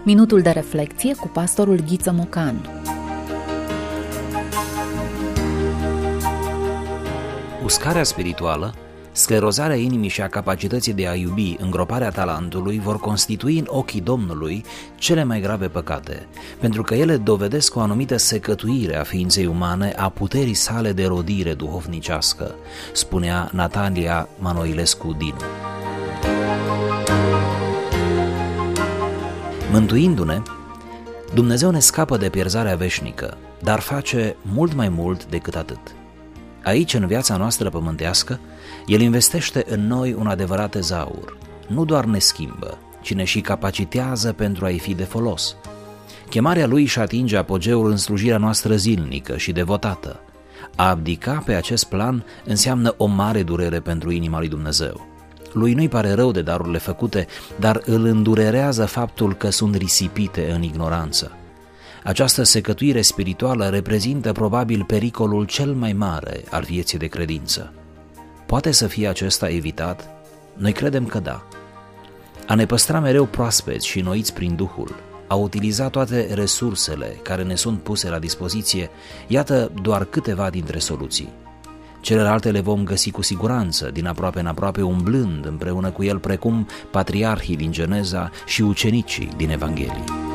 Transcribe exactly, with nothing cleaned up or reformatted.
Minutul de reflecție cu pastorul Ghiță Mocan. Uscarea spirituală, sclerozarea inimii și a capacității de a iubi, îngroparea talentului vor constitui în ochii Domnului cele mai grave păcate, pentru că ele dovedesc o anumită secătuire a ființei umane, a puterii sale de rodire duhovnicească, spunea Natalia Manoilescu Dinu. Mântuindu-ne, Dumnezeu ne scapă de pierzarea veșnică, dar face mult mai mult decât atât. Aici, în viața noastră pământească, El investește în noi un adevărat tezaur. Nu doar ne schimbă, ci ne și capacitează pentru a-i fi de folos. Chemarea Lui își atinge apogeul în slujirea noastră zilnică și devotată. A abdica pe acest plan înseamnă o mare durere pentru inima lui Dumnezeu. Lui nu-i pare rău de darurile făcute, dar îl îndurerează faptul că sunt risipite în ignoranță. Această secătuire spirituală reprezintă probabil pericolul cel mai mare al vieții de credință. Poate să fie acesta evitat? Noi credem că da. A ne păstra mereu proaspeți și înnoiți prin Duhul, a utiliza toate resursele care ne sunt puse la dispoziție, iată doar câteva dintre soluții. Celelalte le vom găsi cu siguranță, din aproape în aproape, umblând împreună cu El, precum patriarhii din Geneza și ucenicii din Evanghelii.